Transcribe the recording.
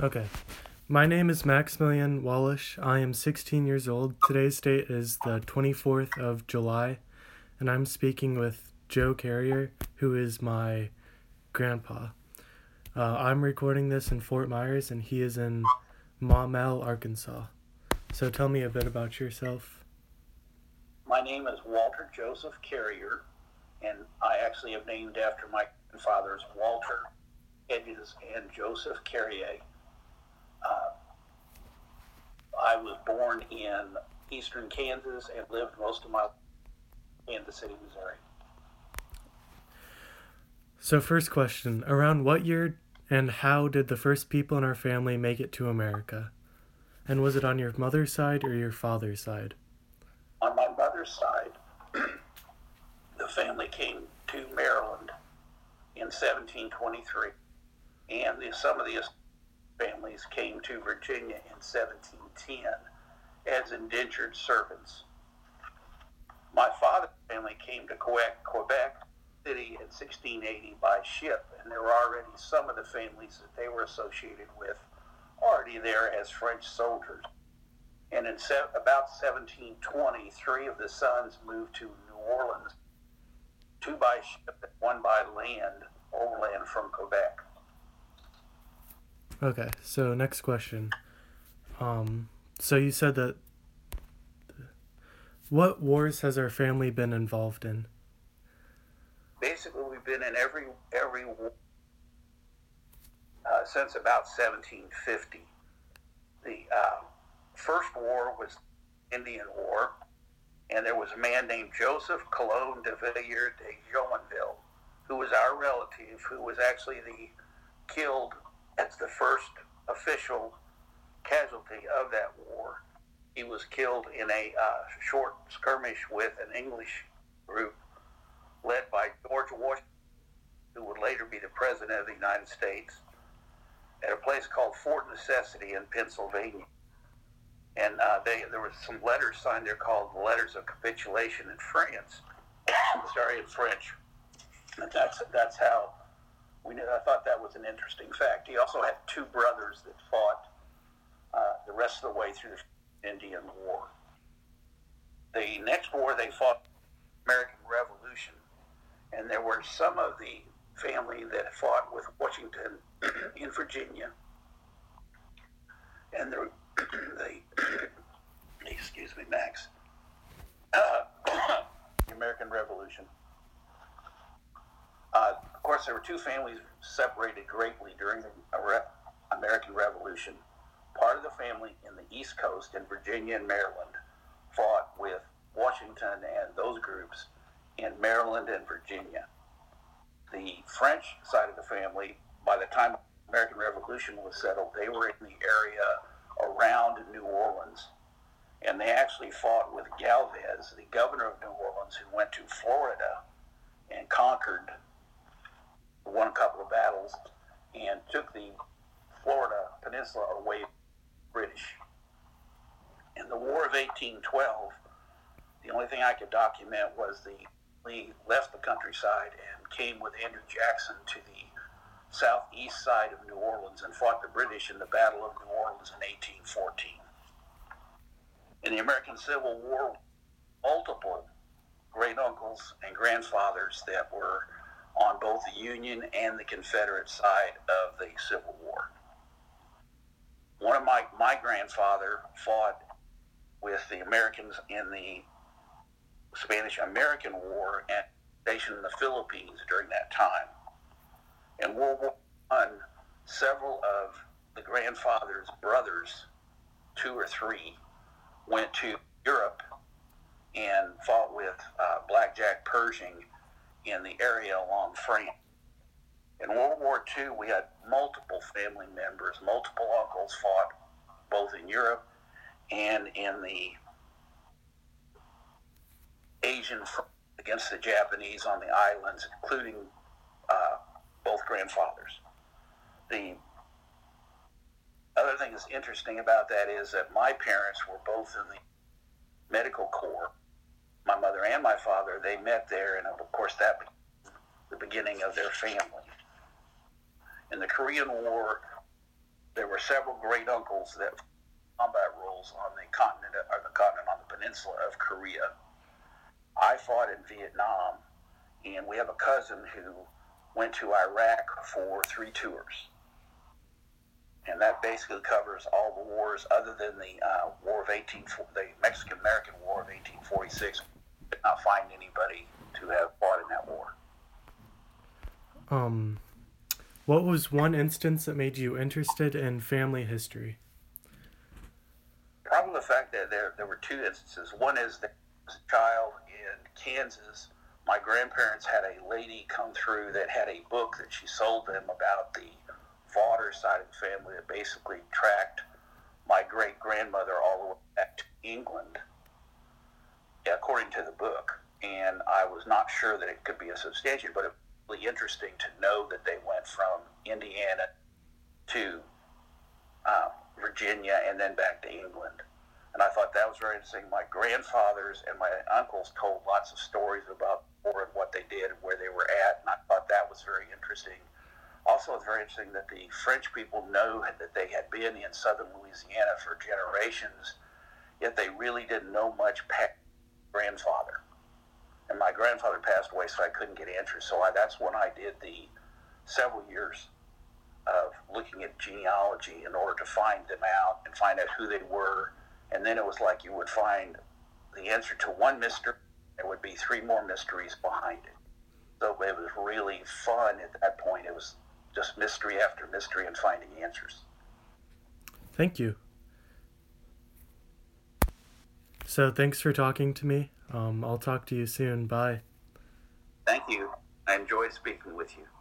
Okay. My name is Maximilian Wallish. I am 16 years old. Today's date is the 24th of July, and I'm speaking with Joe Carrier, who is my grandpa. I'm recording this in Fort Myers, and he is in Maumelle, Arkansas. So tell me a bit about yourself. My name is Walter Joseph Carrier, and I actually have named after my grandfathers Walter Hedges and Joseph Carrier. I was born in eastern Kansas and lived most of my life in Kansas City, Missouri. So first question, around what year and how did the first people in our family make it to America? And was it on your mother's side or your father's side? On my mother's side, the family came to Maryland in 1723, and some of the families came to Virginia in 1710 as indentured servants. My father's family came to Quebec City in 1680 by ship, and there were already some of the families that they were associated with already there as French soldiers. And in about 1720, three of the sons moved to New Orleans, two by ship and one by land, overland from Quebec. Okay, so next question. So you said that what wars has our family been involved in? Basically, we've been in every war since about 1750. The first war was the Indian War, and there was a man named Joseph Colon de Villiers de Joinville, who was our relative, who was actually killed as the first official casualty of that war. He was killed in a short skirmish with an English group led by George Washington, who would later be the President of the United States, at a place called Fort Necessity in Pennsylvania. And there was some letters signed there called the Letters of Capitulation in France. In French. And that's how we knew. I thought that was an interesting fact. He also had two brothers that fought the rest of the way through the Indian War. The next war they fought, the American Revolution, and there were some of the family that fought with Washington in Virginia, and the excuse me, Max, the American Revolution. Of course, there were two families separated greatly during the American Revolution. Part of the family in the East Coast in Virginia and Maryland fought with Washington and those groups in Maryland and Virginia. The French side of the family, by the time the American Revolution was settled, they were in the area around New Orleans. And they actually fought with Galvez, the governor of New Orleans, who went to Florida and conquered, won a couple of battles, and took the Florida peninsula away from the British. In the War of 1812, the only thing I could document was we left the countryside and came with Andrew Jackson to the southeast side of New Orleans and fought the British in the Battle of New Orleans in 1814. In the American Civil War, multiple great uncles and grandfathers that were on both the Union and the Confederate side of the Civil War. One of my grandfather fought with the Americans in the Spanish-American War and stationed in the Philippines during that time. In World War I, several of the grandfather's brothers, two or three, went to Europe and fought with Blackjack Pershing in the area along France. In World War II, we had multiple family members, multiple uncles fought both in Europe and in the Asian front against the Japanese on the islands, including both grandfathers. The other thing that's interesting about that is that my parents were both in the medical corps. My mother and my father, they met there, and of course that became the beginning of their family. In the Korean War, There were several great uncles that combat roles on the continent on the peninsula of Korea. I fought in Vietnam, and we have a cousin who went to Iraq for 3 tours. And that basically covers all the wars other than the the Mexican-American War of 1846. Did not find anybody to have fought in that war. What was one instance that made you interested in family history? Probably the fact that there were 2 instances. One is that as a child in Kansas, my grandparents had a lady come through that had a book that she sold them about the Vaughter side of the family that basically tracked my great-grandmother all the way back to England, according to the book. And I was not sure that it could be a substantiation, but it was really interesting to know that they went from Indiana to Virginia and then back to England. And I thought that was very interesting. My grandfathers and my uncles told lots of stories about war and what they did and where they were at, and I thought that was very interesting. Also, it's very interesting that the French people know that they had been in southern Louisiana for generations, yet they really didn't know much past grandfather. And my grandfather passed away, so I couldn't get answers. So that's when I did the several years of looking at genealogy in order to find them out and find out who they were. And then it was like you would find the answer to one mystery, there would be 3 more mysteries behind it. So it was really fun at that point. It was just mystery after mystery and finding answers. Thank you. So thanks for talking to me. I'll talk to you soon. Bye. Thank you. I enjoyed speaking with you.